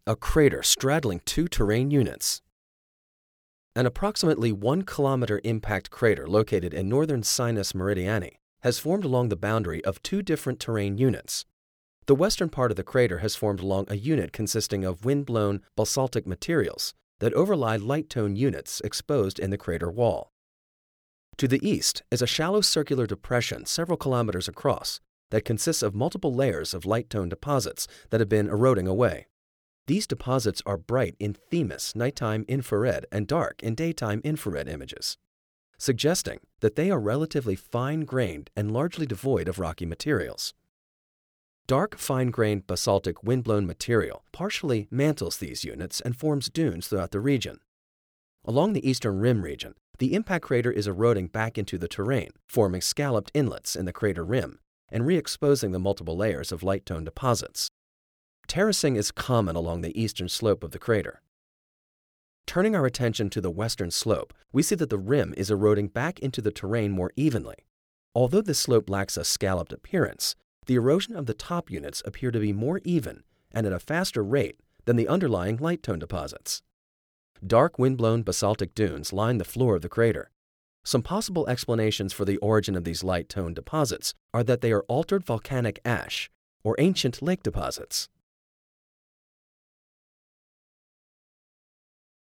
A crater straddling two terrain units. An approximately 1 kilometer impact crater located in northern Sinus Meridiani has formed along the boundary of two different terrain units. The western part of the crater has formed along a unit consisting of wind-blown basaltic materials that overlie light-tone units exposed in the crater wall. To the east is a shallow circular depression several kilometers across that consists of multiple layers of light-tone deposits that have been eroding away. These deposits are bright in THEMIS nighttime infrared and dark in daytime infrared images, suggesting that they are relatively fine-grained and largely devoid of rocky materials. Dark, fine-grained basaltic wind-blown material partially mantles these units and forms dunes throughout the region. Along the eastern rim region, the impact crater is eroding back into the terrain, forming scalloped inlets in the crater rim and re-exposing the multiple layers of light-tone deposits. Terracing is common along the eastern slope of the crater. Turning our attention to the western slope, we see that the rim is eroding back into the terrain more evenly. Although this slope lacks a scalloped appearance, the erosion of the top units appear to be more even and at a faster rate than the underlying light-tone deposits. Dark wind-blown basaltic dunes line the floor of the crater. Some possible explanations for the origin of these light-tone deposits are that they are altered volcanic ash or ancient lake deposits.